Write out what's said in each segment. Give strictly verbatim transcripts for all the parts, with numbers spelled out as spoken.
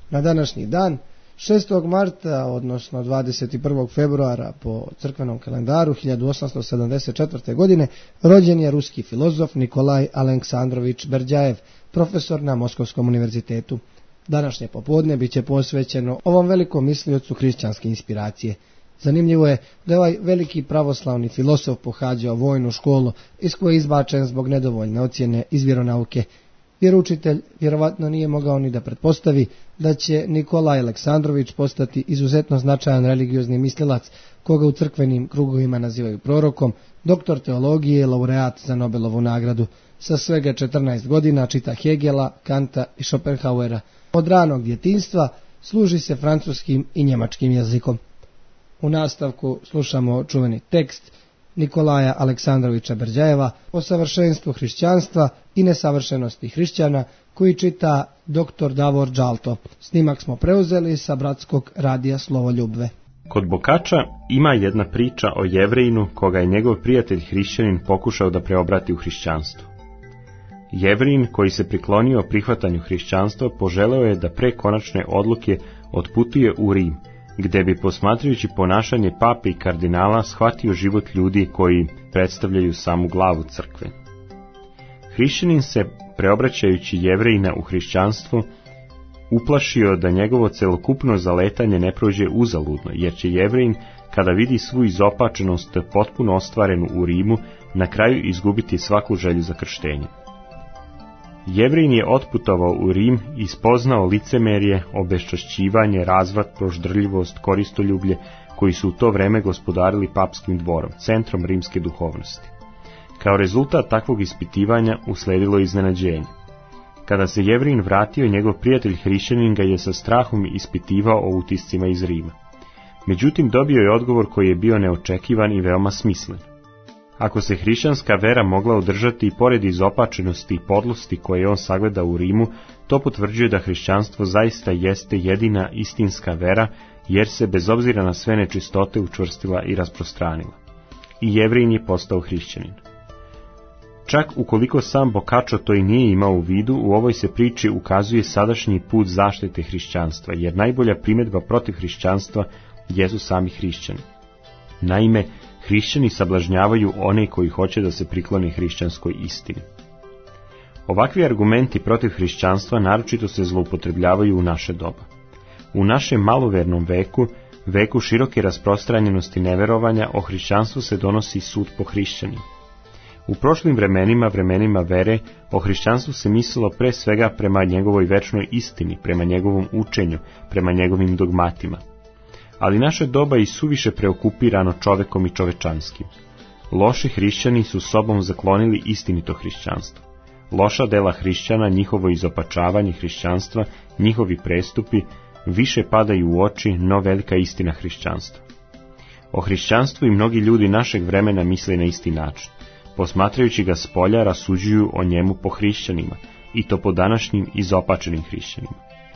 Na današnji dan, šestog marta, odnosno dvadeset prvog februara po crkvenom kalendaru hiljadu osamsto sedamdeset četvrte. godine, rođen je ruski filozof Nikolaj Aleksandrovič Berdjajev, profesor na Moskovskom univerzitetu. Današnje popodne bit će posvećeno ovom velikom misliocu hrišćanske inspiracije. Zanimljivo je da je ovaj veliki pravoslavni filosof pohađao vojnu školu iz koje je izbačen zbog nedovoljne ocjene iz vjeronauke. Vjeroučitelj vjerovatno nije mogao ni da pretpostavi da će Nikolaj Aleksandrović postati izuzetno značajan religiozni mislilac, koga u crkvenim krugovima nazivaju prorokom, doktor teologije, laureat za Nobelovu nagradu. Sa svega četrnaest godina čita Hegela, Kanta i Schopenhauera. Od ranog djetinjstva služi se francuskim i njemačkim jezikom. U nastavku slušamo čuveni tekst Nikolaja Aleksandroviča Berdjajeva o savršenstvu hrišćanstva i nesavršenosti hrišćana, koji čita doktor Davor Đalto. Snimak smo preuzeli sa bratskog radija Slovoljubve. Kod Bokača ima jedna priča o Jevrejinu koga je njegov prijatelj hrišćanin pokušao da preobrati u hrišćanstvo. Jevrejin, koji se priklonio prihvatanju hrišćanstva, poželeo je da pre konačne odluke otputuje u Rim, gde bi posmatrajući ponašanje pape i kardinala shvatio život ljudi koji predstavljaju samu glavu crkve. Hrišćanin se, preobraćajući Jevrejina u hrišćanstvo, uplašio da njegovo celokupno zaletanje ne prođe uzaludno, jer će Jevrejin, kada vidi svu izopačenost potpuno ostvarenu u Rimu, na kraju izgubiti svaku želju za krštenje. Jevrejin je otputovao u Rim i spoznao licemerje, obeščašćivanje, razvrat, proždrljivost, koristoljublje, koji su u to vreme gospodarili papskim dvorom, centrom rimske duhovnosti. Kao rezultat takvog ispitivanja usledilo je iznenađenje. Kada se Jevrejin vratio, njegov prijatelj hrišćanin ga je sa strahom ispitivao o utiscima iz Rima. Međutim, dobio je odgovor koji je bio neočekivan i veoma smislen. Ako se hrišćanska vera mogla održati i pored izopačenosti i podlosti koje on sagleda u Rimu, to potvrđuje da hrišćanstvo zaista jeste jedina istinska vera, jer se bez obzira na sve nečistote učvrstila i rasprostranila. I Jevrejin je postao hrišćanin. Čak ukoliko sam Bokačo to i nije imao u vidu, u ovoj se priči ukazuje sadašnji put zaštite hrišćanstva, jer najbolja primjedba protiv hrišćanstva jesu sami hrišćani. Naime, hrišćani sablažnjavaju one koji hoće da se priklone hrišćanskoj istini. Ovakvi argumenti protiv hrišćanstva naročito se zloupotrebljavaju u naše doba. U našem malovernom veku, veku široke rasprostranjenosti neverovanja, o hrišćanstvu se donosi sud po hrišćanima. U prošlim vremenima, vremenima vere, o hrišćanstvu se mislilo pre svega prema njegovoj večnoj istini, prema njegovom učenju, prema njegovim dogmatima. Ali naše doba je suviše preokupirano čovekom i čovečanskim. Loši hrišćani su sobom zaklonili istinito hrišćanstvo. Loša dela hrišćana, njihovo izopačavanje hrišćanstva, njihovi prestupi, više padaju u oči, no velika istina hrišćanstva. O hrišćanstvu i mnogi ljudi našeg vremena misle na isti način. Posmatrajući ga spolja, rasuđuju o njemu po hrišćanima, i to po današnjim izopačenim hrišćanima.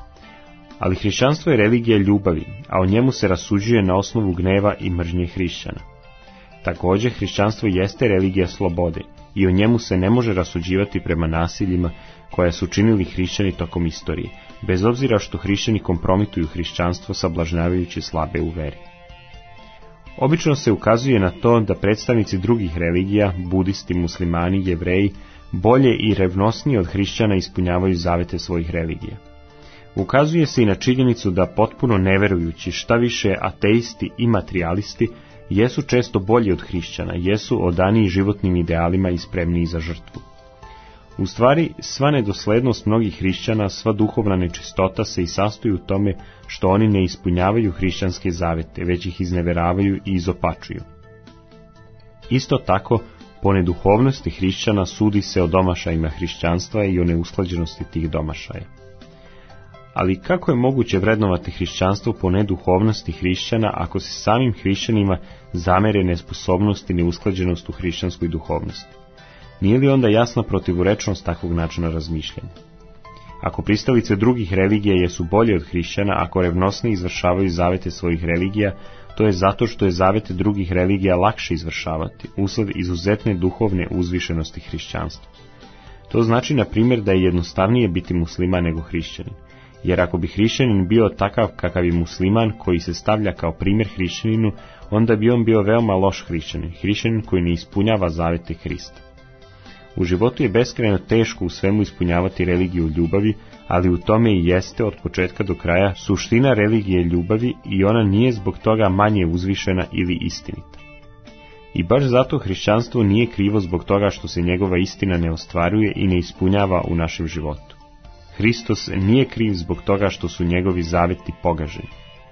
Ali hrišćanstvo je religija ljubavi, a o njemu se rasuđuje na osnovu gneva i mržnje hrišćana. Također, hrišćanstvo jeste religija slobode, i o njemu se ne može rasuđivati prema nasiljima koja su činili hrišćani tokom istorije, bez obzira što hrišćani kompromituju hrišćanstvo sablažnjavajući slabe u veri. Obično se ukazuje na to da predstavnici drugih religija, budisti, muslimani, jevreji, bolje i revnosnije od hrišćana ispunjavaju zavete svojih religija. Ukazuje se i na činjenicu da potpuno neverujući, šta više ateisti i materijalisti, jesu često bolji od hrišćana, jesu odaniji životnim idealima i spremniji za žrtvu. U stvari, sva nedoslednost mnogih hrišćana, sva duhovna nečistota se i sastoji u tome što oni ne ispunjavaju hrišćanske zavete, već ih izneveravaju i izopačuju. Isto tako, po neduhovnosti hrišćana sudi se o domašajima hrišćanstva i o neusklađenosti tih domašaja. Ali kako je moguće vrednovati hrišćanstvo po neduhovnosti hrišćana ako se samim hrišćanima zamere nesposobnost i neusklađenost u hrišćanskoj duhovnosti? Nije li onda jasna protivurečnost takvog načina razmišljanja? Ako pristalice drugih religija jesu bolje od hrišćana, ako revnosno izvršavaju zavete svojih religija, to je zato što je zavete drugih religija lakše izvršavati, usled izuzetne duhovne uzvišenosti hrišćanstva. To znači, na primjer, da je jednostavnije biti musliman nego hrišćanin. jer ako bi hrišćanin bio takav kakav je musliman koji se stavlja kao primjer hrišćaninu, onda bi on bio veoma loš hrišćanin, hrišćanin koji ne ispunjava zavete Hrista. U životu je beskrajno teško u svemu ispunjavati religiju ljubavi, ali u tome i jeste od početka do kraja suština religije ljubavi i ona nije zbog toga manje uzvišena ili istinita. I baš zato hrišćanstvo nije krivo zbog toga što se njegova istina ne ostvaruje i ne ispunjava u našem životu. Hristos nije kriv zbog toga što su njegovi zaveti pogaženi.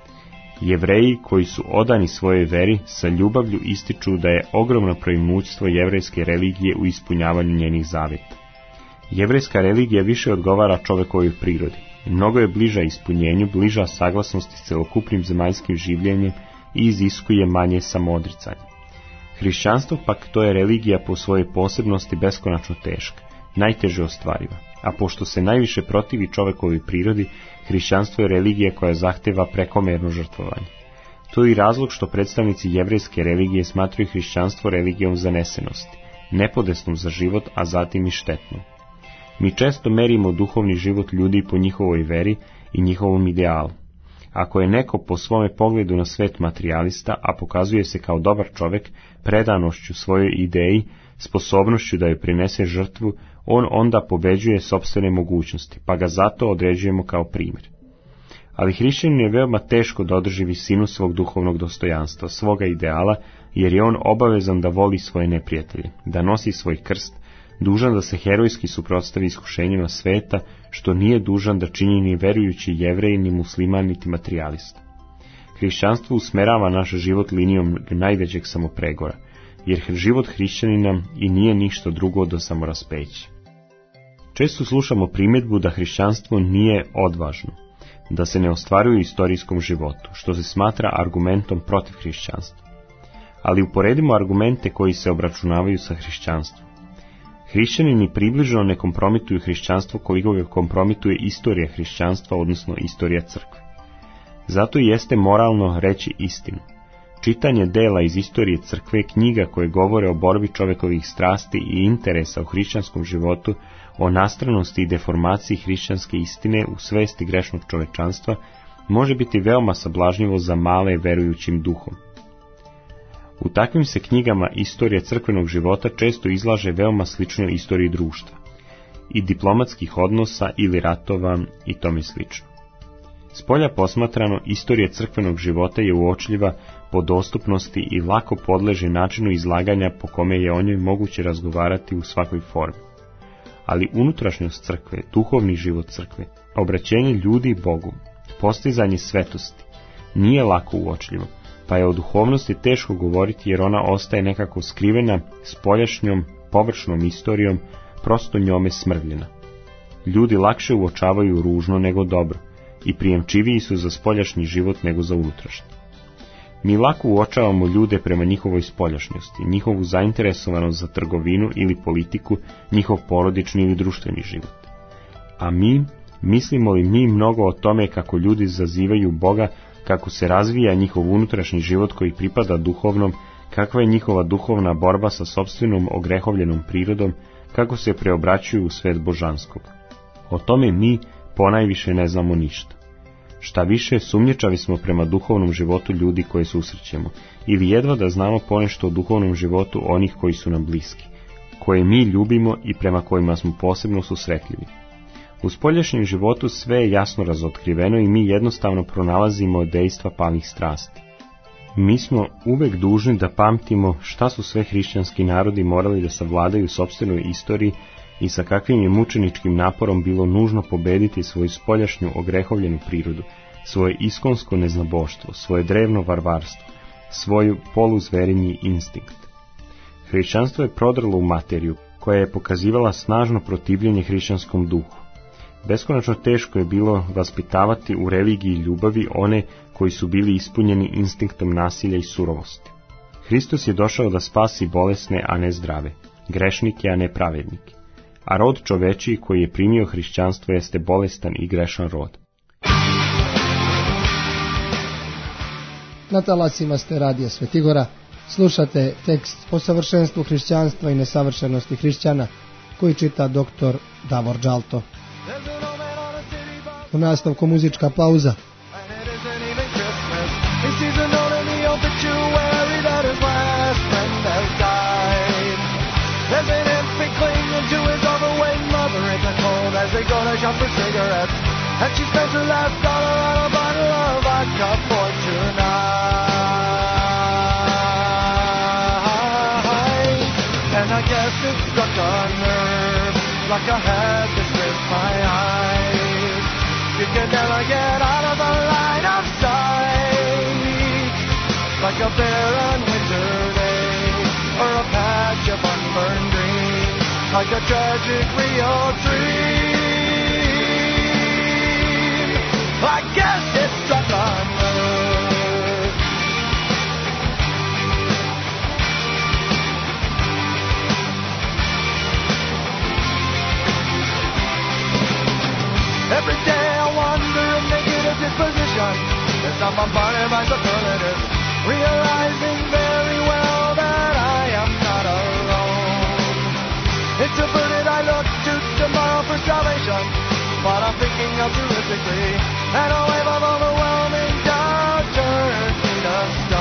Jevreji koji su odani svojoj veri sa ljubavlju ističu da je ogromno preimućstvo jevrejske religije u ispunjavanju njenih zaveta. Jevrejska religija više odgovara čovekovoj prirodi. Mnogo je bliža ispunjenju, bliža saglasnosti s celokupnim zemaljskim življenjem i iziskuje manje samoodricanja. Hrišćanstvo pak to je religija po svojoj posebnosti beskonačno teška, najteže ostvariva, a pošto se najviše protivi čovekovoj prirodi, hrišćanstvo je religija koja zahteva prekomerno žrtvovanje. To je i razlog što predstavnici jevrejske religije smatraju hrišćanstvo religijom zanesenosti, nepodesnom za život, a zatim i štetnom. Mi često merimo duhovni život ljudi po njihovoj veri i njihovom idealu. Ako je neko po svome pogledu na svet materijalista, a pokazuje se kao dobar čovjek, predanošću svojoj ideji, sposobnošću da joj prinese žrtvu, on onda pobeđuje sopstvene mogućnosti, pa ga zato određujemo kao primjer. Ali hrišćaninu je veoma teško da održi visinu svog duhovnog dostojanstva, svoga ideala, jer je on obavezan da voli svoje neprijatelje, da nosi svoj krst, dužan da se herojski suprotstavi iskušenjima sveta, što nije dužan da čini ni verujući Jevrej, ni musliman, niti materijalist. Hrišćanstvo usmerava naš život linijom najvećeg samopregora, jer život hrišćanina i nije ništa drugo do samoraspeća. Često slušamo primjedbu da hrišćanstvo nije odvažno, da se ne ostvaruje u istorijskom životu, što se smatra argumentom protiv hrišćanstva. Ali uporedimo argumente koji se obračunavaju sa hrišćanstvom. Hrišćanini približno ne kompromituju hrišćanstvo koliko ga kompromituje istorija hrišćanstva, odnosno istorija crkve. Zato i jeste moralno reći istinu. Čitanje dela iz istorije crkve, knjiga koje govore o borbi čovekovih strasti i interesa u hrišćanskom životu, o nastranosti i deformaciji hrišćanske istine u svesti grešnog čovečanstva, može biti veoma sablažnjivo za male verujućim duhom. U takvim se knjigama istorija crkvenog života često izlaže veoma sličnoj istoriji društva, i diplomatskih odnosa ili ratova i tome slično. Spolja posmatrano, istorija crkvenog života je uočljiva po dostupnosti i lako podleže načinu izlaganja po kome je o njoj moguće razgovarati u svakoj formi. Ali unutrašnjost crkve, duhovni život crkve, obraćenje ljudi Bogu, postizanje svetosti, nije lako uočljivo, pa je o duhovnosti teško govoriti jer ona ostaje nekako skrivena spoljašnjom, površnom istorijom, prosto njome smrvljena. Ljudi lakše uočavaju ružno nego dobro i prijemčiviji su za spoljašnji život nego za unutrašnji. Mi lako uočavamo ljude prema njihovoj spoljašnjosti, njihovu zainteresovanost za trgovinu ili politiku, njihov porodični ili društveni život. A mi, mislimo li mi mnogo o tome kako ljudi zazivaju Boga, kako se razvija njihov unutrašnji život koji pripada duhovnom, kakva je njihova duhovna borba sa sopstvenom ogrehovljenom prirodom, kako se preobraćuju u svet božanskog. O tome mi ponajviše ne znamo ništa. Šta više, sumnjičavi smo prema duhovnom životu ljudi koje susrećemo, ili jedva da znamo ponešto o duhovnom životu onih koji su nam bliski, koje mi ljubimo i prema kojima smo posebno susretljivi. U spoljašnjem životu sve je jasno razotkriveno i mi jednostavno pronalazimo dejstva palih strasti. Mi smo uvek dužni da pamtimo šta su sve hrišćanski narodi morali da savladaju sopstvenoj istoriji i sa kakvim je mučeničkim naporom bilo nužno pobediti svoju spoljašnju ogrehovljenu prirodu, svoje iskonsko neznaboštvo, svoje drevno varvarstvo, svoju poluzverinji instinkt. Hrišćanstvo je prodrlo u materiju, koja je pokazivala snažno protivljenje hrišćanskom duhu. Beskonačno teško je bilo vaspitavati u religiji ljubavi one koji su bili ispunjeni instinktom nasilja i surovosti. Hristos je došao da spasi bolesne, a ne zdrave, grešnike, a ne pravednike. A rod čovečiji koji je primio hrišćanstvo jeste bolestan i grešan rod. Na talasima ste radija Svetigora, slušate tekst o savršenstvu hrišćanstva i nesavršenosti hrišćana, koji čita doktor Davor Đalto. U nastavku muzička pauza. And she spends her last dollar on a bottle of vodka for tonight. And I guess it struck a nerve, like I had to strip my eyes. You can never get out of the line of sight, like a barren winter day, or a patch of unburned dreams, like a tragic real dream. I guess it struck a nerve. Every day I wonder if negative disposition is not bombarded by superlatives, realizing very well that I am not alone. Introverted I look to tomorrow for salvation, but I'm thinking altruistically, and a wave of overwhelming doubt turns me to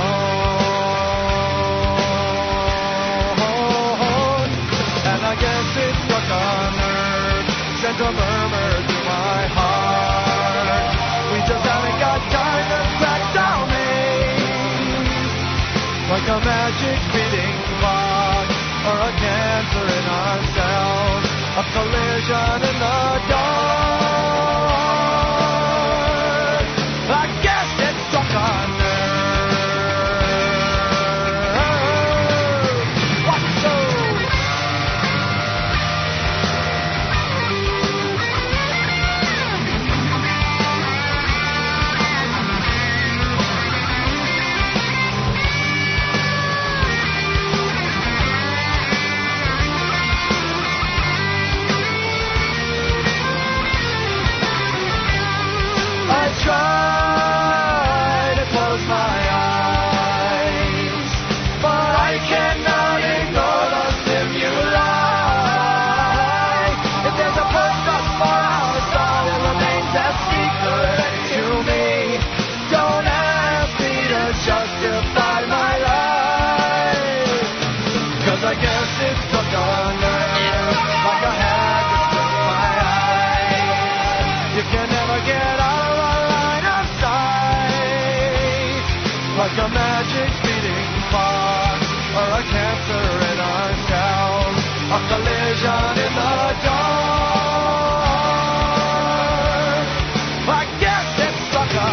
stone. And I guess it struck a nerve, sent a murmur through my heart. We just haven't got time to crack down maze, like a magic speeding clock, or a cancer in ourselves, a collision in the dark. I guess it struck a nerve. What so? Try to close my eyes, but I cannot ignore the stimuli. If there's a purpose for our soul, it remains a secret to me. Don't ask me to justify my life, 'cause I guess it struck a nerve, like I had to strip my eyes. You can never get out like a magic speeding clock, or a cancer in ourselves, a collision in the dark. I guess it struck a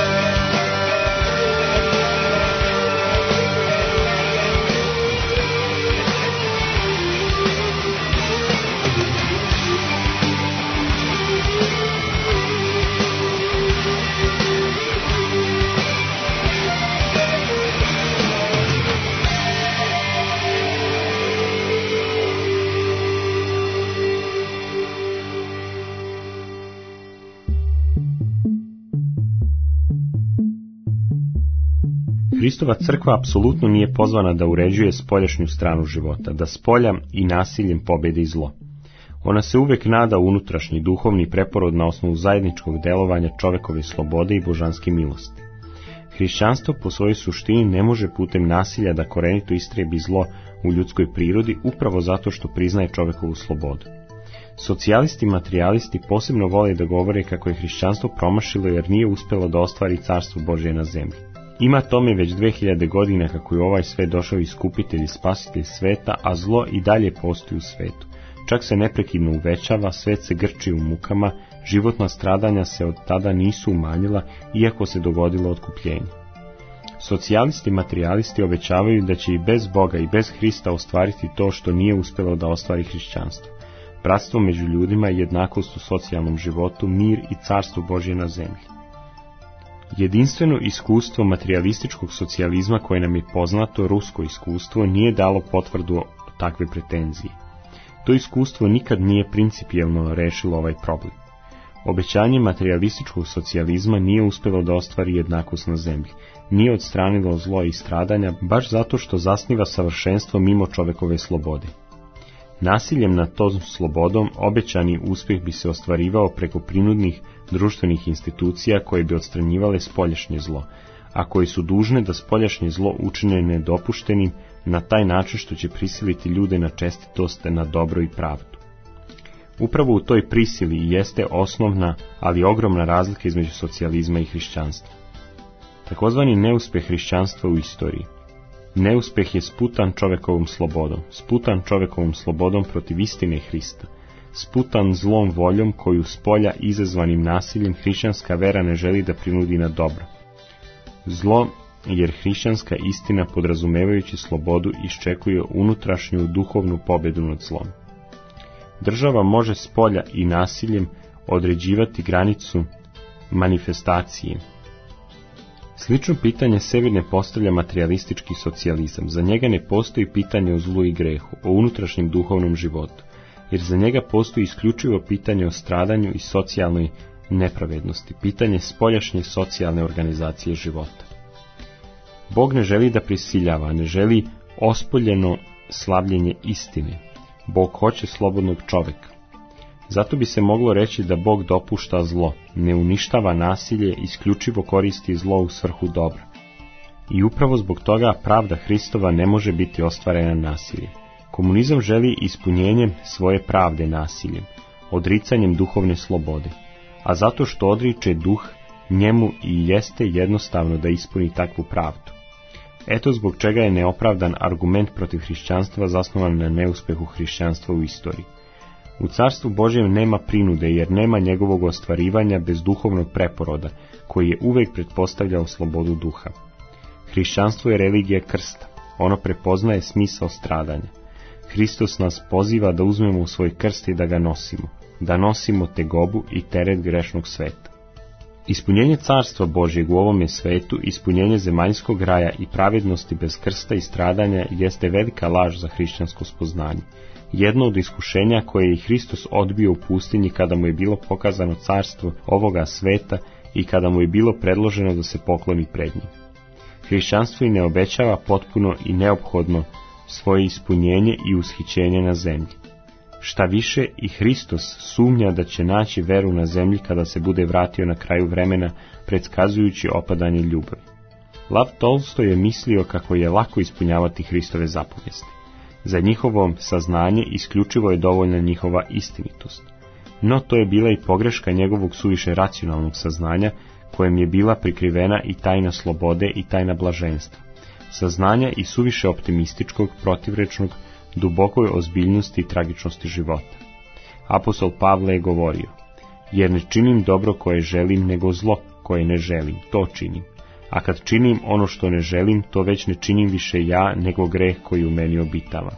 Hristova crkva apsolutno nije pozvana da uređuje spoljašnju stranu života, da spolja i nasiljem pobjedi zlo. Ona se uvijek nada unutrašnji duhovni preporod na osnovu zajedničkog delovanja čovekove slobode i božanske milosti. Hrišćanstvo po svojoj suštini ne može putem nasilja da korenito istrijebi zlo u ljudskoj prirodi upravo zato što priznaje čovekovu slobodu. Socijalisti i materijalisti posebno vole da govore kako je hrišćanstvo promašilo jer nije uspjelo da ostvari carstvo Božje na zemlji. Ima tome već dve hiljade godina kako je ovaj svet došao iskupitelj i spasitelj sveta, a zlo i dalje postoji u svetu. Čak se neprekidno uvećava, svet se grči u mukama, životna stradanja se od tada nisu umanjila, iako se dogodilo otkupljenje. Socijalisti i materijalisti obećavaju da će i bez Boga i bez Hrista ostvariti to što nije uspjelo da ostvari hrišćanstvo. Bratstvo među ljudima, jednakost u socijalnom životu, mir i carstvo Božje na zemlji. Jedinstveno iskustvo materijalističkog socijalizma koje nam je poznato, rusko iskustvo, nije dalo potvrdu takve pretenzije. To iskustvo nikad nije principijelno rešilo ovaj problem. Obećanje materijalističkog socijalizma nije uspjelo da ostvari jednakost na zemlji, nije odstranilo zlo i stradanja, baš zato što zasniva savršenstvo mimo čovekove slobode. Nasiljem nad tom slobodom obećani uspjeh bi se ostvarivao preko prinudnih društvenih institucija koje bi odstranjivale spoljašnje zlo, a koje su dužne da spoljašnje zlo učine nedopuštenim na taj način što će prisiliti ljude na čestitost, na dobro i pravdu. Upravo u toj prisili jeste osnovna, ali ogromna razlika između socijalizma i hrišćanstva. Takozvani neuspjeh hrišćanstva u istoriji. Neuspjeh je sputan čovekovom slobodom, sputan čovekovom slobodom protiv istine Hrista, sputan zlom voljom koju spolja izazvanim nasiljem hrišćanska vera ne želi da prinudi na dobro. Zlo, jer hrišćanska istina podrazumevajući slobodu iščekuje unutrašnju duhovnu pobedu nad zlom. Država može spolja i nasiljem određivati granicu manifestacije. Slično pitanje sebi ne postavlja materijalistički socijalizam. Za njega ne postoji pitanje o zlu i grehu, o unutrašnjem duhovnom životu, jer za njega postoji isključivo pitanje o stradanju i socijalnoj nepravednosti, pitanje spoljašnje socijalne organizacije života. Bog ne želi da prisiljava, ne želi ospoljeno slavljenje istine. Bog hoće slobodnog čoveka. Zato bi se moglo reći da Bog dopušta zlo, ne uništava nasilje, isključivo koristi zlo u svrhu dobra. I upravo zbog toga pravda Hristova ne može biti ostvarena nasiljem. Komunizam želi ispunjenjem svoje pravde nasiljem, odricanjem duhovne slobode, a zato što odriče duh, njemu i jeste jednostavno da ispuni takvu pravdu. Eto zbog čega je neopravdan argument protiv hrišćanstva zasnovan na neuspehu hrišćanstva u istoriji. U carstvu Božjem nema prinude, jer nema njegovog ostvarivanja bez duhovnog preporoda, koji je uvijek pretpostavljao slobodu duha. Hrišćanstvo je religija krsta, ono prepoznaje smisao stradanja. Hristos nas poziva da uzmemo u svoj krst i da ga nosimo, da nosimo tegobu i teret grešnog sveta. Ispunjenje carstva Božjeg u ovome svetu, ispunjenje zemaljskog raja i pravednosti bez krsta i stradanja jeste velika laž za hrišćansko spoznanje. Jedno od iskušenja koje je i Hristos odbio u pustinji kada mu je bilo pokazano carstvo ovoga sveta i kada mu je bilo predloženo da se pokloni pred njim. Hrišćanstvo i ne obećava potpuno i neophodno svoje ispunjenje i ushićenje na zemlji. Šta više, i Hristos sumnja da će naći veru na zemlji kada se bude vratio na kraju vremena, predskazujući opadanje ljubavi. Lav Tolstoj je mislio kako je lako ispunjavati Hristove zapovijesti. Za njihovo saznanje isključivo je dovoljna njihova istinitost. No to je bila i pogreška njegovog suviše racionalnog saznanja, kojem je bila prikrivena i tajna slobode i tajna blaženstva. Saznanja i suviše optimističkog, protivrečnog, dubokoj ozbiljnosti i tragičnosti života. Apostol Pavle je govorio: jer ne činim dobro koje želim, nego zlo koje ne želim, to činim. A kad činim ono što ne želim, to već ne činim više ja, nego greh koji u meni obitava.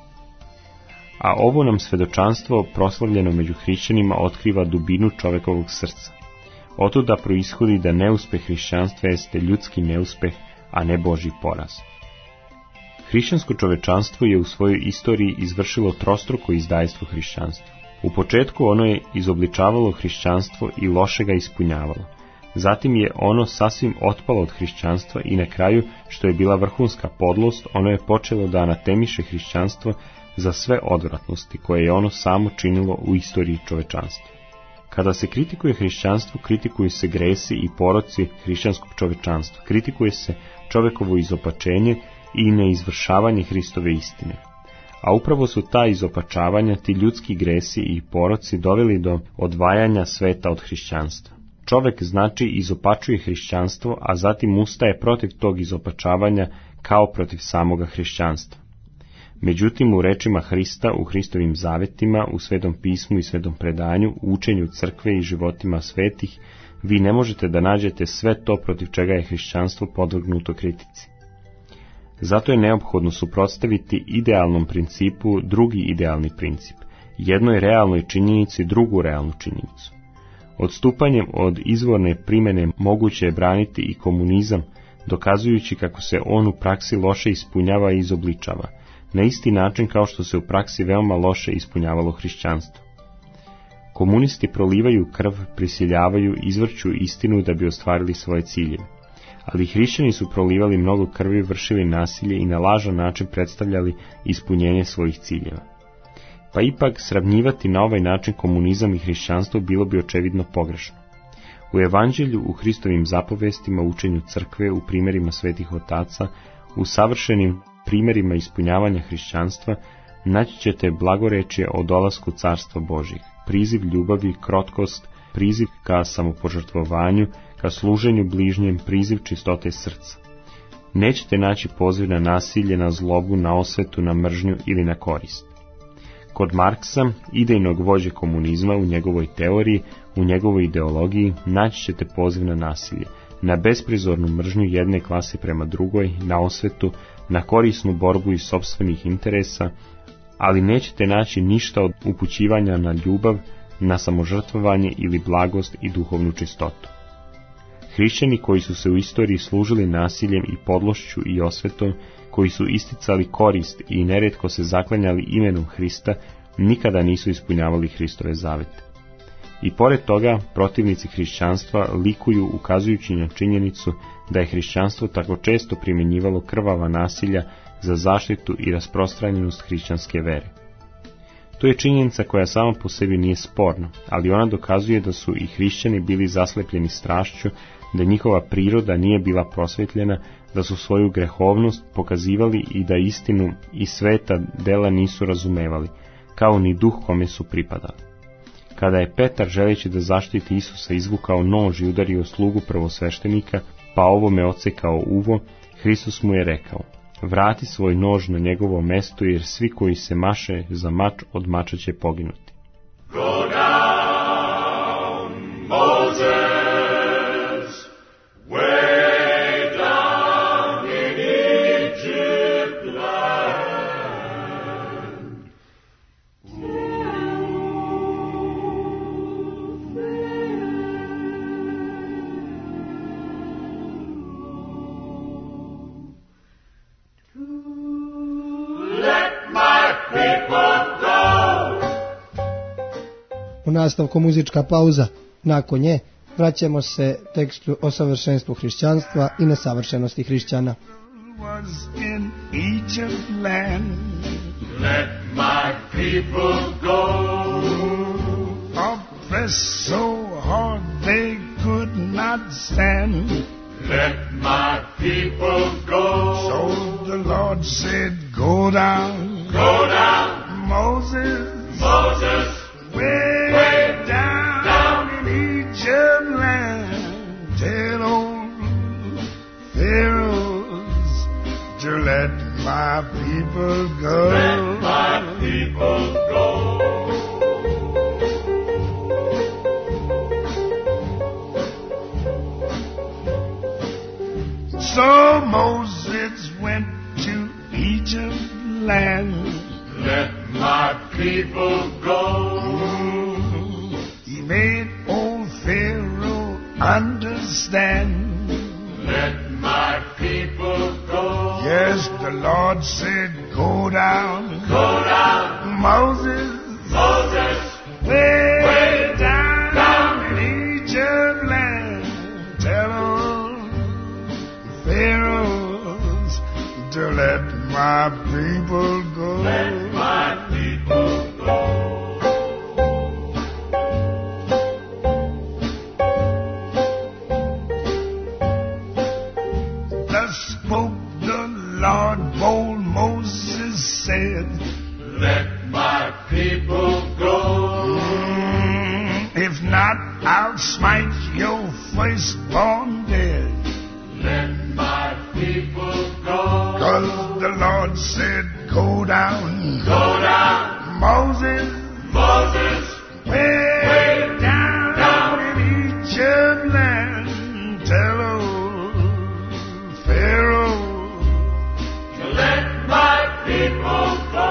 A ovo nam svedočanstvo, proslavljeno među hrišćanima, otkriva dubinu čovekovog srca. Otuda proishodi da neuspeh hrišćanstva jeste ljudski neuspeh, a ne Božji poraz. Hrišćansko čovečanstvo je u svojoj istoriji izvršilo trostruko izdajstvo hrišćanstva. U početku ono je izobličavalo hrišćanstvo i loše ga ispunjavalo. Zatim je ono sasvim otpalo od hrišćanstva i na kraju, što je bila vrhunska podlost, ono je počelo da anatemiše hrišćanstvo za sve odvratnosti koje je ono samo činilo u istoriji čovečanstva. Kada se kritikuje hrišćanstvo, kritikuju se gresi i poroci hrišćanskog čovečanstva, kritikuje se čovekovo izopačenje i neizvršavanje Hristove istine. A upravo su ta izopačavanja, ti ljudski gresi i poroci doveli do odvajanja sveta od hrišćanstva. Čovek znači izopačuje hrišćanstvo, a zatim ustaje protiv tog izopačavanja kao protiv samoga hrišćanstva. Međutim, u rečima Hrista, u Hristovim zavetima, u Svetom pismu i Svetom predanju, u učenju crkve i životima svetih, vi ne možete da nađete sve to protiv čega je hrišćanstvo podvrgnuto kritici. Zato je neophodno suprotstaviti idealnom principu drugi idealni princip, jednoj realnoj činjenici drugu realnu činjenicu. Odstupanjem od izvorne primjene moguće je braniti i komunizam, dokazujući kako se on u praksi loše ispunjava i izobličava, na isti način kao što se u praksi veoma loše ispunjavalo hrišćanstvo. Komunisti prolivaju krv, prisiljavaju, izvrću istinu da bi ostvarili svoje ciljeve. Ali hrišćani su prolivali mnogo krvi, vršili nasilje i na lažan način predstavljali ispunjenje svojih ciljeva. pa ipak sravnjivati na ovaj način komunizam i hrišćanstvo bilo bi očevidno pogrešno. U evanđelju, u Hristovim zapovestima, učenju crkve, u primjerima svetih otaca, u savršenim primjerima ispunjavanja hrišćanstva, naći ćete blagorečje o dolasku carstva Božjeg, priziv ljubavi, krotkost, priziv ka samopožrtvovanju, ka služenju bližnjem, priziv čistote srca. Nećete naći poziv na nasilje, na zlobu, na osvetu, na mržnju ili na korist. Kod Marksa, idejnog vođe komunizma, u njegovoj teoriji, u njegovoj ideologiji, naći ćete poziv na nasilje, na besprizornu mržnju jedne klase prema drugoj, na osvetu, na korisnu borbu iz sopstvenih interesa, ali nećete naći ništa od upućivanja na ljubav, na samožrtvovanje ili blagost i duhovnu čistotu. Hrišćani koji su se u istoriji služili nasiljem i podlošću i osvetom, koji su isticali korist i neretko se zaklanjali imenom Hrista, nikada nisu ispunjavali Hristove zavete. I pored toga, protivnici hrišćanstva likuju ukazujući na činjenicu da je hrišćanstvo tako često primjenjivalo krvava nasilja za zaštitu i rasprostranjenost hrišćanske vere. To je činjenica koja sama po sebi nije sporna, ali ona dokazuje da su i hrišćani bili zaslepljeni strašću, da njihova priroda nije bila prosvetljena, da su svoju grehovnost pokazivali i da istinu i sveta dela nisu razumevali, kao ni duh kome su pripadali. Kada je Petar, želeći da zaštiti Isusa, izvukao nož i udario slugu prvosveštenika, pa ovome odsekao uvo, Hristos mu je rekao: vrati svoj nož na njegovo mesto, jer svi koji se maše za mač od mača će poginuti. Go down, Moses, way down in Egypt land. Let my people go. U nastavku muzička pauza. Nakon nje vraćamo se tekstu o savršenstvu hrišćanstva i nesavršenosti hrišćana. Was in Egypt land. Let my people go. Oppressed so hard they could not stand. Let my people go. So the Lord said, go down. Go down. Moses. Moses. Way, way down, down in Egypt land. Tell old Pharaohs to let my people go. Let my people go. So Moses went to Egypt land. Let my people go. He made old Pharaoh understand. Let my people go. Yes, the Lord said, go down. Go down. Moses. Moses. Way, way down, down in Egypt land. Tell them Pharaohs to let my people go. Let my people go. Thus spoke the Lord, bold Moses said, let my people go. Mm, if not, I'll smite your firstborn dead. Let my people go. 'Cause the Lord said, go down. Go down. Moses. Moses. Way, way down, down in Egypt land. Tell old Pharaoh to let my people go.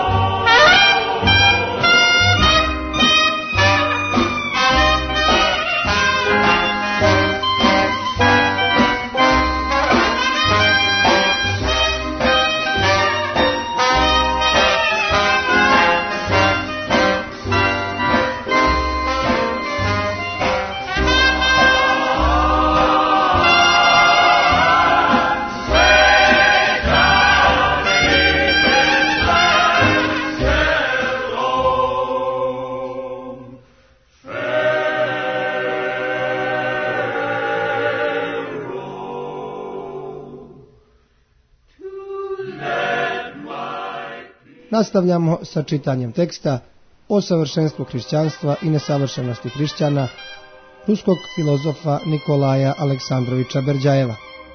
Nastavljamo sa čitanjem teksta o savršenstvu hrišćanstva i nesavršenosti hrišćana ruskog filozofa Nikolaja Aleksandroviča Berdjajeva.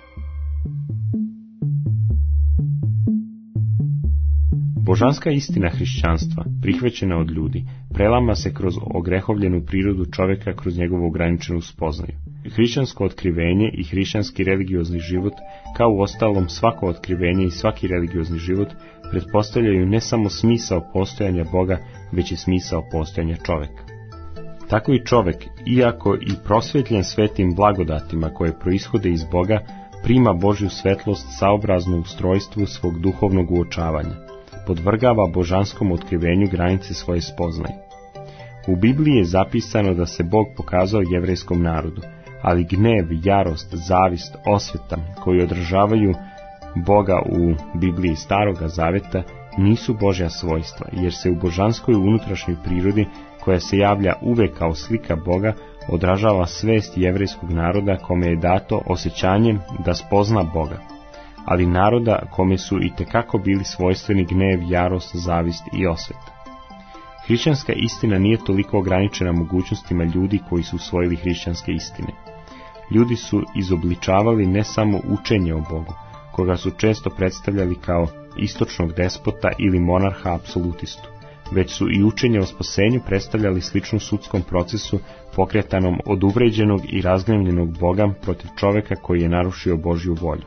Božanska istina hrišćanstva, prihvaćena od ljudi, prelama se kroz ogrehovljenu prirodu čovjeka kroz njegovu ograničenu spoznaju. Hrišćansko otkrivenje i hrišćanski religiozni život, kao u ostalom svako otkrivenje i svaki religiozni život, pretpostavljaju ne samo smisao postojanja Boga, već i smisao postojanja čovjeka. Tako i čovjek, iako i prosvjetljen svetim blagodatima koje proishode iz Boga, prima Božju svetlost saobraznu ustrojstvu svog duhovnog uočavanja, podvrgava božanskom otkrivenju granice svoje spoznaje. U Bibliji je zapisano da se Bog pokazao jevrejskom narodu, ali gnev, jarost, zavist, osveta koji odražavaju Boga u Bibliji Staroga Zaveta nisu Božja svojstva, jer se u božanskoj unutrašnjoj prirodi, koja se javlja uvek kao slika Boga, odražava svest jevrejskog naroda kome je dato osjećanje da spozna Boga, ali naroda kome su itekako bili svojstveni gnev, jarost, zavist i osveta. Hrišćanska istina nije toliko ograničena mogućnostima ljudi koji su usvojili hrišćanske istine. Ljudi su izobličavali ne samo učenje o Bogu, koga su često predstavljali kao istočnog despota ili monarha apsolutistu, već su i učenje o spasenju predstavljali sličnu sudskom procesu pokretanom od uvređenog i razgnevljenog Boga protiv čoveka koji je narušio Božju volju.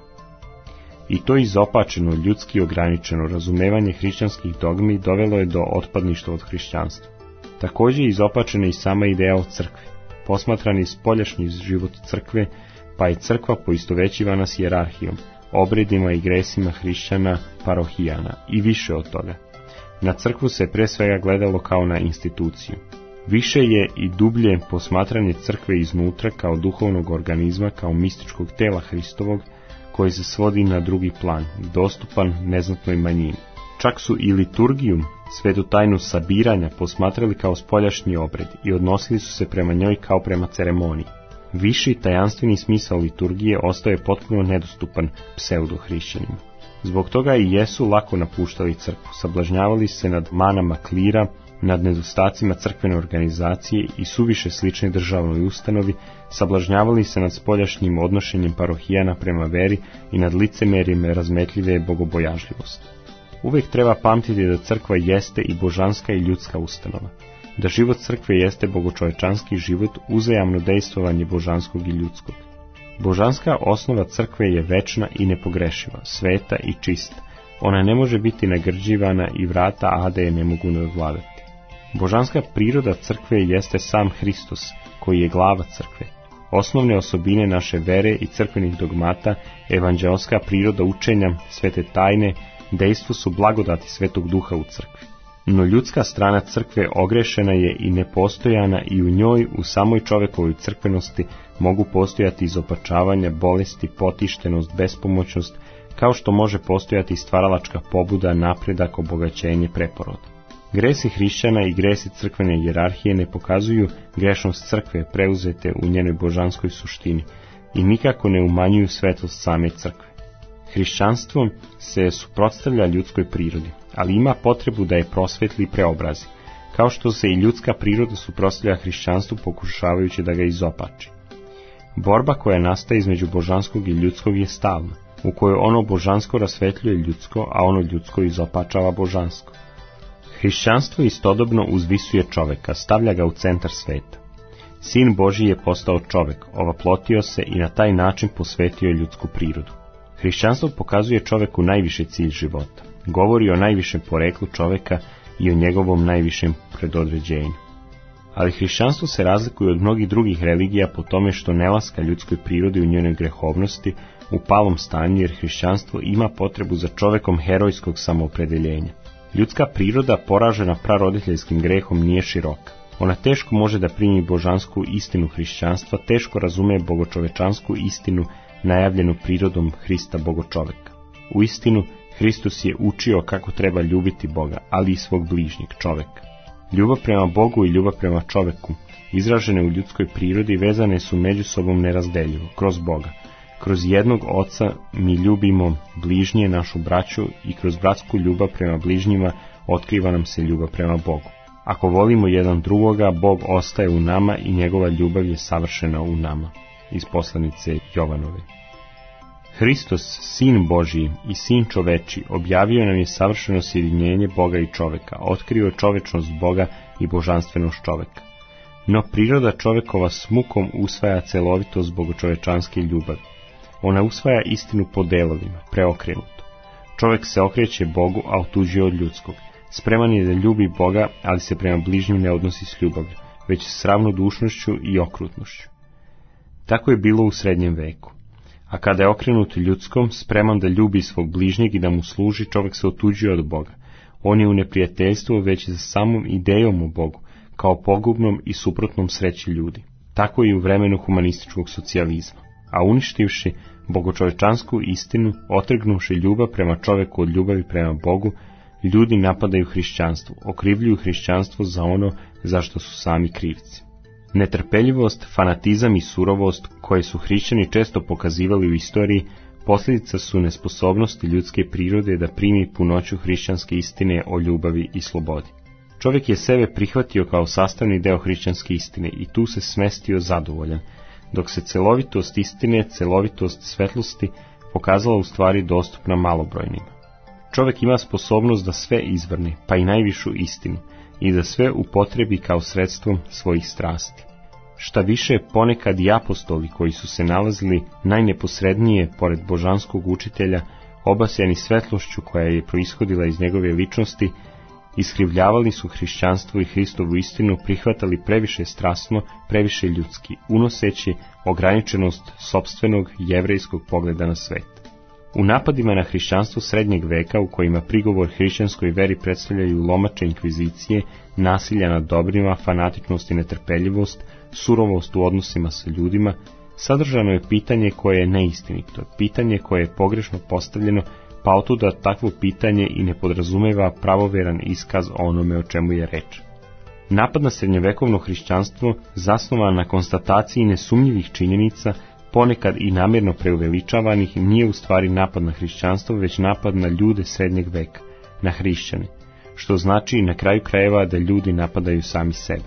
I to izopačeno, ljudski ograničeno razumevanje hrišćanskih dogmi dovelo je do otpadništva od hrišćanstva. Također je izopačena i sama ideja o crkvi, posmatrani spoljašnji život crkve, pa je crkva poistovećivana s hijerarhijom, obredima i gresima hrišćana parohijana i više od toga. Na crkvu se pre svega gledalo kao na instituciju. Više je i dublje posmatranje crkve iznutra kao duhovnog organizma, kao mističkog tela Hristovog, koji se svodi na drugi plan, dostupan neznatnoj manjini. Čak su i liturgiju, svetu tajnu sabiranja, posmatrali kao spoljašnji obred i odnosili su se prema njoj kao prema ceremoniji. Viši tajanstveni smisao liturgije ostao je potpuno nedostupan pseudohrišćanima. Zbog toga i jesu lako napuštali crkvu, sablažnjavali se nad manama klira, nad nedostacima crkvene organizacije i suviše slične državnoj ustanovi, sablažnjavali se nad spoljašnjim odnošenjem parohijana prema veri i nad licemerjem razmetljive bogobojažljivosti. Uvijek treba pamtiti da crkva jeste i božanska i ljudska ustanova, da život crkve jeste bogočovečanski život, uzajamno dejstvovanje božanskog i ljudskog. Božanska osnova crkve je večna i nepogrešiva, sveta i čista. Ona ne može biti nagrđivana i vrata ade je ne mogu nadvladati. Božanska priroda crkve jeste sam Hristos, koji je glava crkve. Osnovne osobine naše vere i crkvenih dogmata, evanđelska priroda učenja, svete tajne, dejstvo su blagodati Svetog Duha u crkvi. No ljudska strana crkve ogrešena je i nepostojana i u njoj, u samoj čovekovoj crkvenosti, mogu postojati izopačavanja, bolesti, potištenost, bespomoćnost, kao što može postojati stvaralačka pobuda, napredak, obogaćenje, preporod. Gresi hrišćana i gresi crkvene hijerarhije ne pokazuju grešnost crkve preuzete u njenoj božanskoj suštini i nikako ne umanjuju svetlost same crkve. Hrišćanstvo se suprotstavlja ljudskoj prirodi, ali ima potrebu da je prosvetli i preobrazi, kao što se i ljudska priroda suprotstavlja hrišćanstvu pokušavajući da ga izopači. Borba koja nastaje između božanskog i ljudskog je stalna, u kojoj ono božansko rasvetljuje ljudsko, a ono ljudsko izopačava božansko. Hrišćanstvo istodobno uzvisuje čoveka, stavlja ga u centar sveta. Sin Božji je postao čovek, ovaplotio se i na taj način posvetio ljudsku prirodu. Hrišćanstvo pokazuje čoveku najviši cilj života, govori o najvišem poreklu čoveka i o njegovom najvišem predodređenju. Ali hrišćanstvo se razlikuje od mnogih drugih religija po tome što ne laska ljudskoj prirodi u njenoj grehovnosti, u palom stanju, jer hrišćanstvo ima potrebu za čovekom herojskog samoopredeljenja. Ljudska priroda, poražena praroditeljskim grehom, nije široka. Ona teško može da primi božansku istinu hrišćanstva, teško razume bogočovečansku istinu najavljenu prirodom Hrista bogočoveka. U istinu, Hristos je učio kako treba ljubiti Boga, ali i svog bližnjeg, čoveka. Ljubav prema Bogu i ljubav prema čoveku, izražene u ljudskoj prirodi, vezane su među sobom nerazdeljivo, kroz Boga. Kroz jednog Oca mi ljubimo bližnje, našu braću, i kroz bratsku ljubav prema bližnjima otkriva nam se ljubav prema Bogu. Ako volimo jedan drugoga, Bog ostaje u nama i njegova ljubav je savršena u nama. Iz poslanice Jovanove. Hristos, Sin Božji i Sin čovečiji, objavio nam je savršeno sjedinjenje Boga i čoveka, otkrio čovečnost Boga i božanstvenost čoveka. No priroda čovekova s mukom usvaja celovitost bogočovečanske ljubavi. Ona usvaja istinu po delovima, preokrenuto. Čovek se okreće Bogu, a otuđuje od ljudskog. Spreman je da ljubi Boga, ali se prema bližnjim ne odnosi s ljubavlju, već s ravnodušnošću i okrutnošću. Tako je bilo u srednjem veku. A kada je okrenut ljudskom, spreman da ljubi svog bližnjeg i da mu služi, čovjek se otuđuje od Boga. On je u neprijateljstvu već za samom idejom o Bogu, kao pogubnom i suprotnom sreći ljudi. Tako i u vremenu humanističkog socijalizma. A uništivši bogočovečansku istinu, otrgnuvši ljubav prema čovjeku od ljubavi prema Bogu, ljudi napadaju hrišćanstvo, okrivljuju hrišćanstvo za ono za što su sami krivci. Netrpeljivost, fanatizam i surovost koje su hrišćani često pokazivali u istoriji, posljedica su nesposobnosti ljudske prirode da primi punoću hrišćanske istine o ljubavi i slobodi. Čovjek je sebe prihvatio kao sastavni deo hrišćanske istine i tu se smestio zadovoljan, dok se celovitost istine, celovitost svetlosti pokazala u stvari dostupna malobrojnima. Čovjek ima sposobnost da sve izvrne, pa i najvišu istinu, i da sve upotrebi kao sredstvom svojih strasti. Šta više, ponekad i apostoli koji su se nalazili najneposrednije pored božanskog učitelja, obasjani svetlošću koja je proishodila iz njegove ličnosti, iskrivljavali su hrišćanstvo i Hristovu istinu, prihvatali previše strasno, previše ljudski, unoseći ograničenost sopstvenog jevrejskog pogleda na svet. U napadima na hrišćanstvo srednjeg veka, u kojima prigovor hrišćanskoj veri predstavljaju lomače inkvizicije, nasilja nad dobrima, fanatičnost i netrpeljivost, surovost u odnosima sa ljudima, sadržano je pitanje koje je neistinito, pitanje koje je pogrešno postavljeno, pa otuda takvo pitanje i ne podrazumeva pravoveran iskaz o onome o čemu je reč. Napad na srednjovekovno hrišćanstvo, zasnovan na konstataciji nesumnjivih činjenica, ponekad i namjerno preuveličavanih, nije u stvari napad na hrišćanstvo, već napad na ljude srednjeg veka, na hrišćane, što znači na kraju krajeva da ljudi napadaju sami sebe.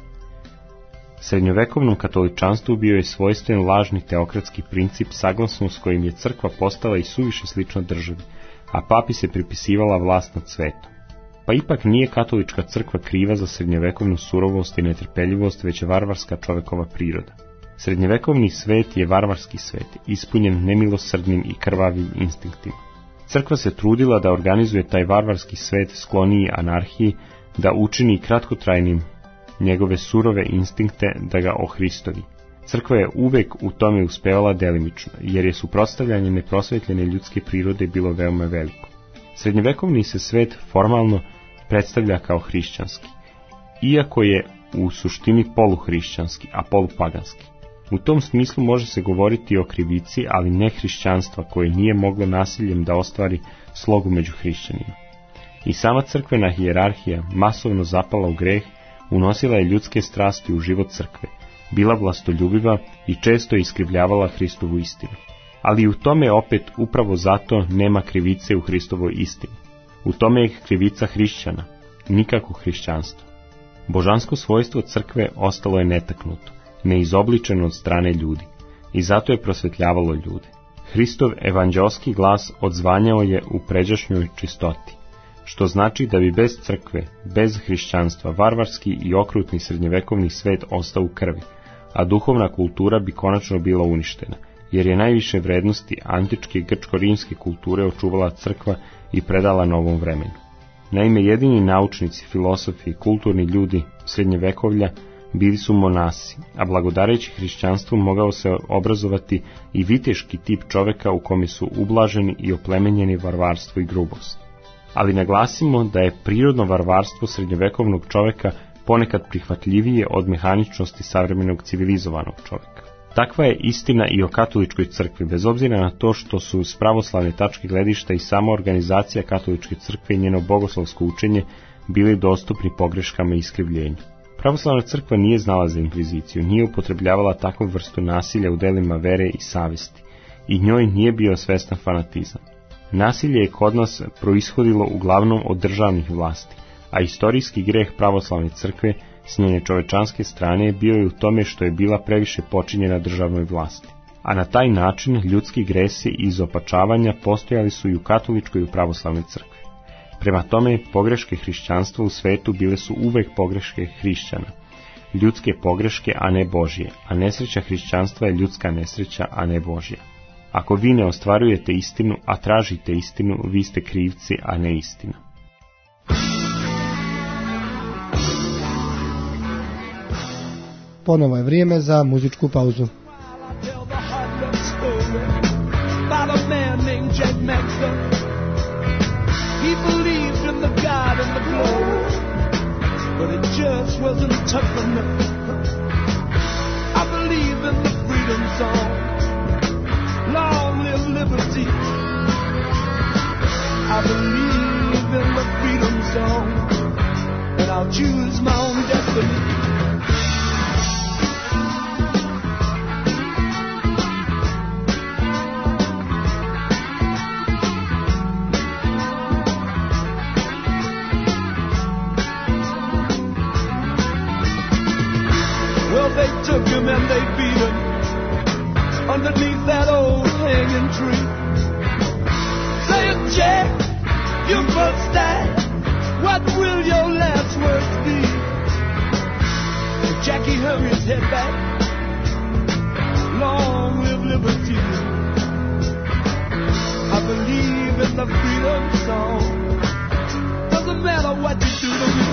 Srednjovekovnom katoličanstvu bio je svojstven lažni teokratski princip, saglasno s kojim je crkva postala i suviše slična državi, a papi se pripisivala vlast nad svetom. Pa ipak nije katolička crkva kriva za srednjovekovnu surovost i netrpeljivost, već varvarska čovekova priroda. Srednjevekovni svet je varvarski svet, ispunjen nemilosrdnim i krvavim instinktima. Crkva se trudila da organizuje taj varvarski svet skloniji anarhiji, da učini kratkotrajnim njegove surove instinkte, da ga ohristovi. Crkva je uvek u tome uspevala delimično, jer je suprotstavljanje neprosvetljene ljudske prirode bilo veoma veliko. Srednjevekovni se svet formalno predstavlja kao hrišćanski, iako je u suštini poluhrišćanski, a polupaganski. U tom smislu može se govoriti o krivici, ali ne hrišćanstva, koje nije moglo nasiljem da ostvari slogu među hrišćanima. I sama crkvena hijerarhija, masovno zapala u greh, unosila je ljudske strasti u život crkve, bila vlastoljubiva i često iskrivljavala Hristovu istinu. Ali u tome opet upravo zato nema krivice u Hristovoj istini. U tome je krivica hrišćana, nikako hrišćanstvo. Božansko svojstvo crkve ostalo je netaknuto, neizobličeno od strane ljudi, i zato je prosvetljavalo ljude. Hristov evanđelski glas odzvanjao je u pređašnjoj čistoti, što znači da bi bez crkve, bez hrišćanstva, varvarski i okrutni srednjevekovni svet ostao u krvi, a duhovna kultura bi konačno bila uništena, jer je najviše vrednosti antičke grčko-rimske kulture očuvala crkva i predala novom vremenu. Naime, jedini naučnici, filosofi i kulturni ljudi srednjevekovlja bili su monasi, a blagodareći hrišćanstvu mogao se obrazovati i viteški tip čoveka u kome su ublaženi i oplemenjeni varvarstvo i grubost. Ali naglasimo da je prirodno varvarstvo srednjovekovnog čoveka ponekad prihvatljivije od mehaničnosti savremenog civilizovanog čoveka. Takva je istina i o katoličkoj crkvi, bez obzira na to što su s pravoslavne tačke gledišta i sama organizacija katoličke crkve i njeno bogoslovsko učenje bili dostupni pogreškama i iskrivljenju. Pravoslavna crkva nije znala za inkviziciju, nije upotrebljavala takvu vrstu nasilja u delima vere i savesti, i njoj nije bio svestan fanatizam. Nasilje je kod nas proishodilo uglavnom od državnih vlasti, a istorijski greh pravoslavne crkve s njene čovečanske strane bio je u tome što je bila previše počinjena državnoj vlasti. A na taj način ljudski gresi i izopačavanja postojali su i u katoličkoj i u pravoslavnoj crkvi. Prema tome, pogreške hrišćanstva u svetu bile su uvek pogreške hrišćana. Ljudske pogreške, a ne Božje, a nesreća hrišćanstva je ljudska nesreća, a ne Božja. Ako vi ne ostvarujete istinu, a tražite istinu, vi ste krivci, a ne istina. Ponovo je vrijeme za muzičku pauzu. He believed in the God and the glory, but it just wasn't tough enough. I believe in the freedom song, long live liberty. I believe in the freedom song, and I'll choose my own destiny. They took him and they beat him underneath that old hanging tree. Saying, Jack, you must die. What will your last words be? And Jackie hung his head back. Long live liberty. I believe in the freedom song. Doesn't matter what you do to me.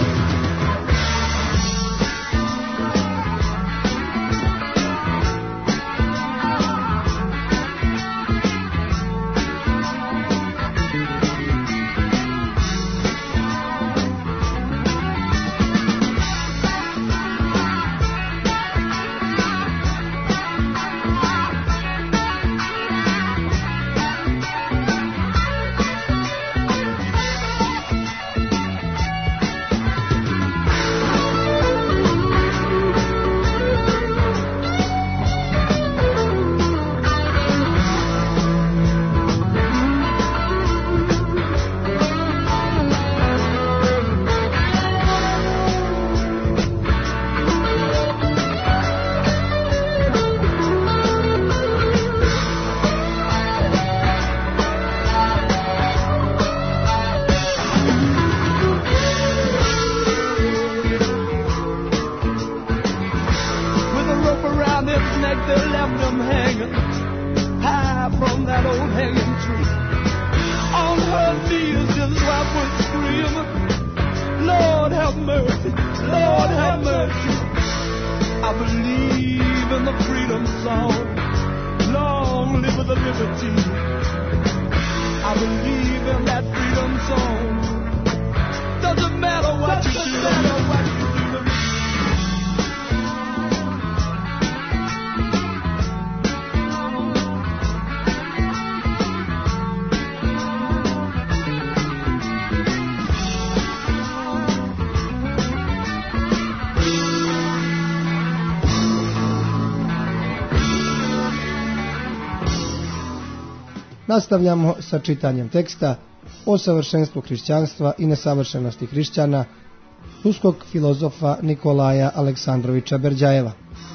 Nastavljamo sa čitanjem teksta o savršenstvu hrišćanstva i nesavršenosti hrišćana ruskog filozofa Nikolaja Aleksandroviča Berdjajeva.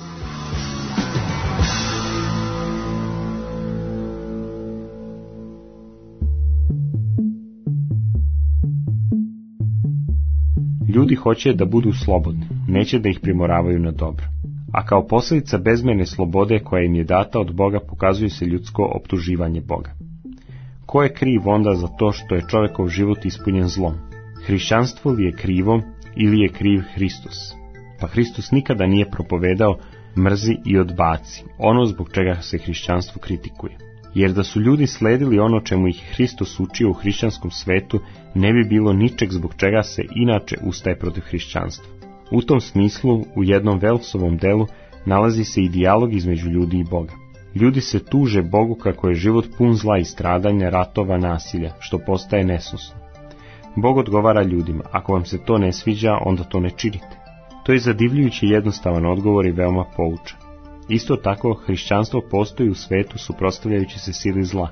Ljudi hoće da budu slobodni, neće da ih primoravaju na dobro. A kao posljedica bezmerne slobode koja im je data od Boga pokazuje se ljudsko optuživanje Boga. Ko je kriv onda za to što je čovjekov život ispunjen zlom? Hrišćanstvo li je krivo ili je kriv Hristos? Pa Hristos nikada nije propovedao mrzi i odbaci, ono zbog čega se hrišćanstvo kritikuje. Jer da su ljudi sledili ono čemu ih Hristos učio u hrišćanskom svetu, ne bi bilo ničeg zbog čega se inače ustaje protiv hrišćanstva. U tom smislu, u jednom Velsovom delu nalazi se i dijalog između ljudi i Boga. Ljudi se tuže Bogu kako je život pun zla i stradanja, ratova, nasilja, što postaje nesnosno. Bog odgovara ljudima, ako vam se to ne sviđa, onda to ne činite. To je zadivljujući jednostavan odgovor i veoma poučan. Isto tako, hrišćanstvo postoji u svetu suprotstavljajući se sili zla,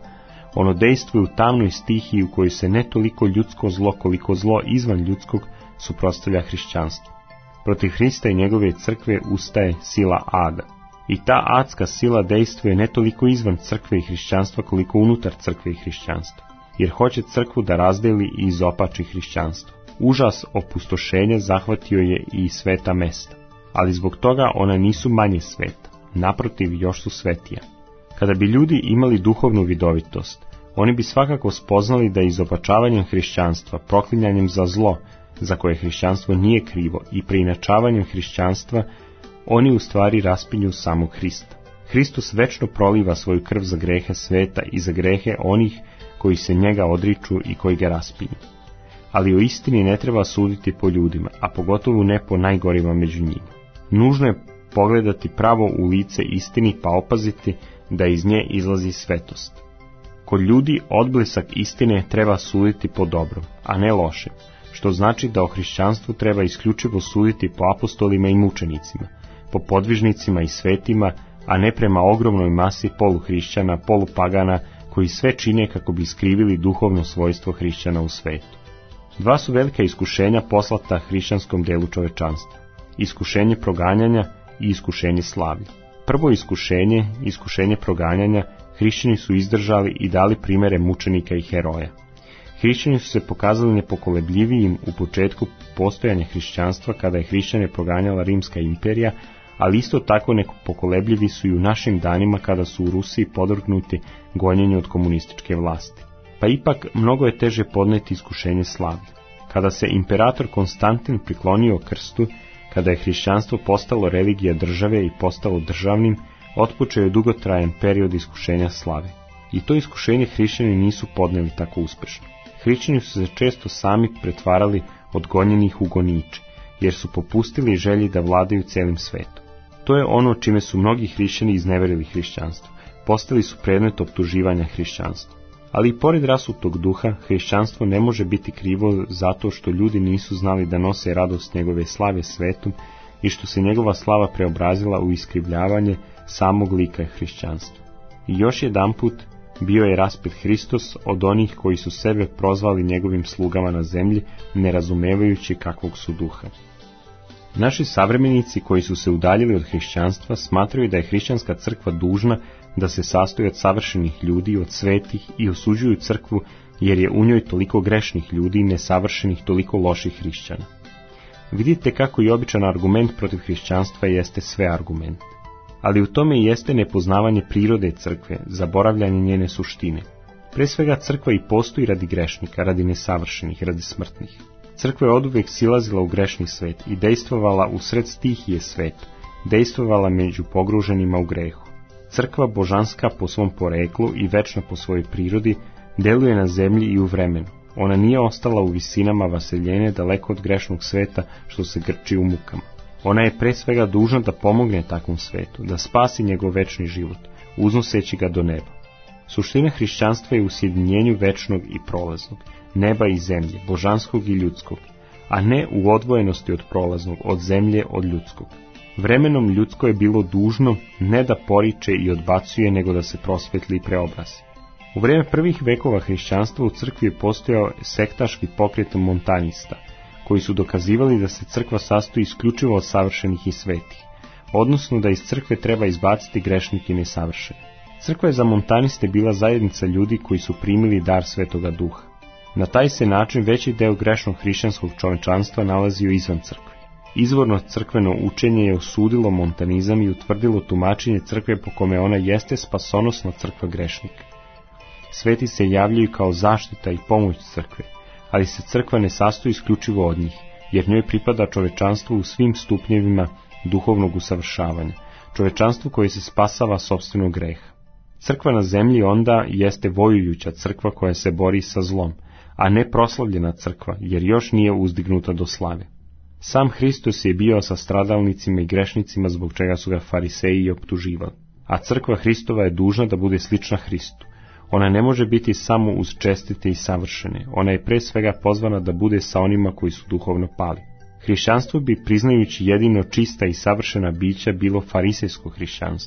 Ono dejstvuje u tamnoj stihiji u kojoj se ne toliko ljudsko zlo koliko zlo izvan ljudskog suprotstavlja hrišćanstvu. Protiv Hrista i njegove crkve ustaje sila ada. I ta adska sila dejstvuje ne toliko izvan crkve i hrišćanstva koliko unutar crkve i hrišćanstva, jer hoće crkvu da razdeli i izopači hrišćanstvo. Užas opustošenja zahvatio je i sveta mesta, ali zbog toga ona nisu manje sveta, naprotiv još su svetija. Kada bi ljudi imali duhovnu vidovitost, oni bi svakako spoznali da izopačavanjem hrišćanstva, proklinjanjem za zlo, za koje hrišćanstvo nije krivo, i preinačavanjem hrišćanstva, oni u stvari raspinju samog Hrista. Hristos večno proliva svoju krv za grehe sveta i za grehe onih koji se njega odriču i koji ga raspinju. Ali o istini ne treba suditi po ljudima, a pogotovo ne po najgorima među njima. Nužno je pogledati pravo u lice istini pa opaziti da iz nje izlazi svetost. Kod ljudi odblisak istine treba suditi po dobrom, a ne lošem, što znači da o hrišćanstvu treba isključivo suditi po apostolima i mučenicima, po podvižnicima i svetima, a ne prema ogromnoj masi poluhrišćana, polupagana, koji sve čine kako bi iskrivili duhovno svojstvo hrišćana u svetu. Dva su velika iskušenja poslata hrišćanskom delu čovečanstva: iskušenje proganjanja i iskušenje slavlja. Prvo iskušenje, iskušenje proganjanja, hrišćani su izdržali i dali primere mučenika i heroja. Hrišćani su se pokazali nepokolebljivijim u početku postojanja hrišćanstva, kada je hrišćane proganjala Rimska imperija, ali isto tako nepokolebljivi su i u našim danima kada su u Rusiji podvrgnuti gonjenju od komunističke vlasti. Pa ipak mnogo je teže podneti iskušenje slavlja. Kada se imperator Konstantin priklonio krstu, kada je hrišćanstvo postalo religija države i postalo državnim, otpočeo je dugotrajan period iskušenja slave. I to iskušenje hrišćani nisu podneli tako uspešno. Hrišćani su se često sami pretvarali od gonjenih u goniče, jer su popustili želji da vladaju celim svetom. To je ono čime su mnogi hrišćani izneverili hrišćanstvo. Postali su predmet optuživanja hrišćanstva. Ali i pored rasutog duha, hrišćanstvo ne može biti krivo zato što ljudi nisu znali da nose radost njegove slave svetom i što se njegova slava preobrazila u iskrivljavanje samog lika hrišćanstva. I još jedanput bio je raspet Hristos od onih koji su sebe prozvali njegovim slugama na zemlji, ne razumevajući kakvog su duha. Naši savremenici koji su se udaljili od hrišćanstva smatraju da je hrišćanska crkva dužna da se sastoji od savršenih ljudi, od svetih, i osuđuju crkvu jer je u njoj toliko grešnih ljudi i nesavršenih, toliko loših hrišćana. Vidite kako i običan argument protiv hrišćanstva jeste sve argument. Ali u tome i jeste nepoznavanje prirode crkve, zaboravljanje njene suštine. Pre svega crkva i postoji radi grešnika, radi nesavršenih, radi smrtnih. Crkva je oduvek silazila u grešni svet i dejstvovala u sred stihije sveta, dejstvovala među pogruženima u grehu. Crkva božanska po svom poreklu i večna po svojoj prirodi deluje na zemlji i u vremenu. Ona nije ostala u visinama vaseljene daleko od grešnog sveta što se grči u mukama. Ona je pre svega dužna da pomogne takvom svetu, da spasi njegov večni život, uznoseći ga do neba. Suština hrišćanstva je u sjedinjenju večnog i prolaznog, neba i zemlje, božanskog i ljudskog, a ne u odvojenosti od prolaznog, od zemlje, od ljudskog. Vremenom ljudsko je bilo dužno ne da poriče i odbacuje, nego da se prosvetli i preobrazi. U vrijeme prvih vekova hrišćanstva u crkvi je postojao sektaški pokret montanista, koji su dokazivali da se crkva sastoji isključivo od savršenih i svetih, odnosno da iz crkve treba izbaciti grešnike i nesavršene. Crkva je za montaniste bila zajednica ljudi koji su primili dar Svetoga Duha. Na taj se način veći deo grešnog hrišćanskog čovečanstva nalazio izvan crkve. Izvorno crkveno učenje je osudilo montanizam i utvrdilo tumačenje crkve po kome ona jeste spasonosna crkva grešnika. Sveti se javljaju kao zaštita i pomoć crkve, ali se crkva ne sastoji isključivo od njih, jer njoj pripada čovečanstvo u svim stupnjevima duhovnog usavršavanja, čovečanstvo koje se spasava sopstvenog greha. Crkva na zemlji onda jeste vojujuća crkva koja se bori sa zlom, a ne proslavljena crkva, jer još nije uzdignuta do slave. Sam Hristos je bio sa stradalnicima i grešnicima zbog čega su ga fariseji optuživali, a crkva Hristova je dužna da bude slična Hristu. Ona ne može biti samo uz čestite i savršene, ona je pre svega pozvana da bude sa onima koji su duhovno pali. Hrišćanstvo bi, priznajući jedino čista i savršena bića, bilo farisejsko hrišćanstvo.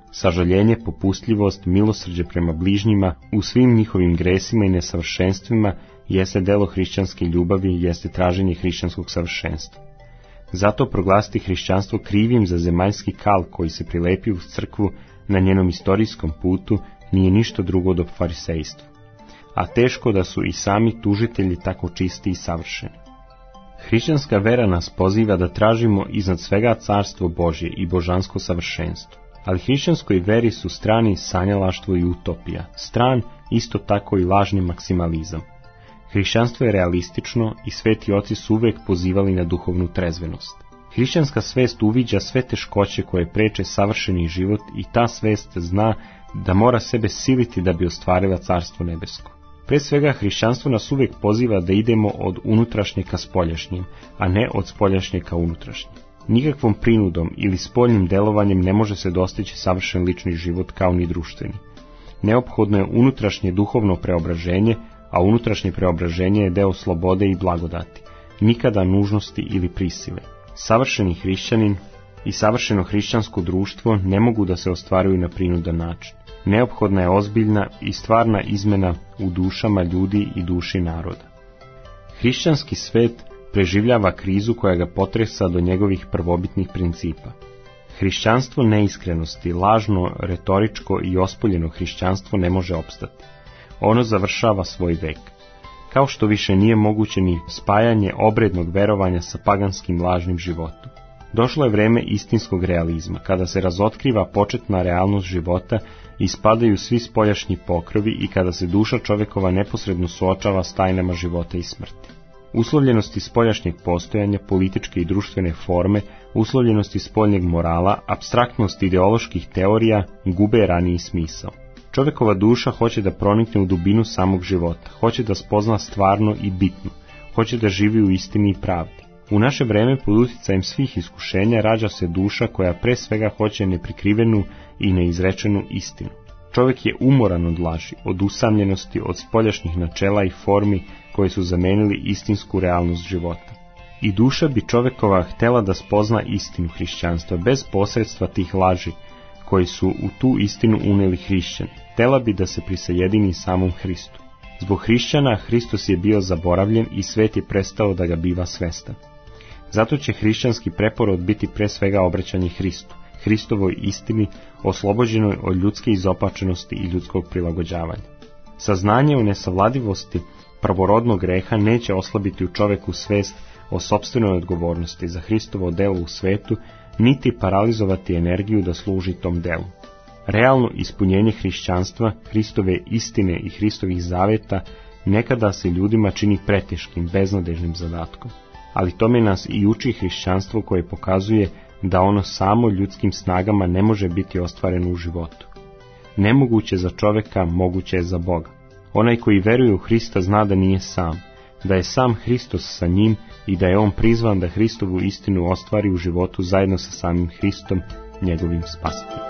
Sažaljenje, popustljivost, milosrđe prema bližnjima u svim njihovim gresima i nesavršenstvima jeste delo hrišćanske ljubavi, jeste traženje hrišćanskog savršenstva. Zato proglasiti hrišćanstvo krivim za zemaljski kal koji se prilepi uz crkvu na njenom istorijskom putu nije ništa drugo do farisejstva. A teško da su i sami tužitelji tako čisti i savršeni. Hrišćanska vera nas poziva da tražimo iznad svega carstvo Božje i božansko savršenstvo. Ali hrišćanskoj veri su strani sanjalaštvo i utopija, stran isto tako i lažni maksimalizam. Hrišćanstvo je realistično i sveti oci su uvek pozivali na duhovnu trezvenost. Hrišćanska svest uviđa sve teškoće koje preče savršeni život i ta svest zna da mora sebe siliti da bi ostvarila carstvo nebesko. Pre svega, hrišćanstvo nas uvek poziva da idemo od unutrašnje ka spoljašnjem, a ne od spoljašnje ka unutrašnjem. Nikakvom prinudom ili spoljnim delovanjem ne može se dostići savršen lični život kao ni društveni. Neophodno je unutrašnje duhovno preobraženje, a unutrašnje preobraženje je deo slobode i blagodati, nikada nužnosti ili prisile. Savršeni hrišćanin i savršeno hrišćansko društvo ne mogu da se ostvaruju na prinudan način. Neophodna je ozbiljna i stvarna izmena u dušama ljudi i duši naroda. Hrišćanski svet preživljava krizu koja ga potresa do njegovih prvobitnih principa. Hrišćanstvo neiskrenosti, lažno, retoričko i ospoljeno hrišćanstvo ne može opstati. Ono završava svoj vek. Kao što više nije moguće ni spajanje obrednog verovanja sa paganskim lažnim životom. Došlo je vreme istinskog realizma, kada se razotkriva početna realnost života i ispadaju svi spoljašnji pokrovi i kada se duša čovekova neposredno suočava s tajnama života i smrti. Uslovljenosti spoljašnjeg postojanja, političke i društvene forme, uslovljenosti spoljnjeg morala, apstraktnost ideoloških teorija gube raniji smisao. Čovekova duša hoće da pronikne u dubinu samog života, hoće da spozna stvarno i bitno, hoće da živi u istini i pravdi. U naše vreme pod uticajem svih iskušenja rađa se duša koja pre svega hoće neprikrivenu i neizrečenu istinu. Čovjek je umoran od laži, od usamljenosti, od spoljašnjih načela i formi koje su zamenili istinsku realnost života. I duša bi čovjekova htjela da spozna istinu hrišćanstva bez posredstva tih laži, koji su u tu istinu uneli hrišćani. Htjela bi da se prisajedini samom Hristu. Zbog hrišćana Hristos je bio zaboravljen i svet je prestao da ga biva svestan. Zato će hrišćanski preporod biti pre svega obraćanje Hristu, Hristovoj istini, oslobođenoj od ljudske izopačenosti i ljudskog prilagođavanja. Saznanje o nesavladivosti prvorodnog greha neće oslabiti u čoveku svest o sopstvenoj odgovornosti za Hristovo delo u svetu, niti paralizovati energiju da služi tom delu. Realno ispunjenje hrišćanstva, Hristove istine i Hristovih zaveta nekada se ljudima čini preteškim, beznadežnim zadatkom. Ali tome nas i uči hrišćanstvo koje pokazuje da ono samo ljudskim snagama ne može biti ostvareno u životu. Nemoguće za čoveka, moguće je za Boga. Onaj koji veruje u Hrista zna da nije sam, da je sam Hristos sa njim i da je on prizvan da Hristovu istinu ostvari u životu zajedno sa samim Hristom, njegovim spasiteljem.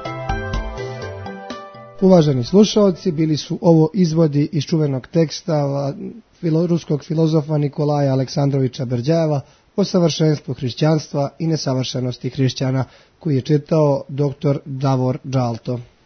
Uvaženi slušaoci, bili su ovo izvodi iz čuvenog teksta filo, ruskog filozofa Nikolaja Aleksandroviča Berđajeva o savršenstvu hrišćanstva i nesavršenosti hrišćana, koji je čitao doktor Davor Đalto.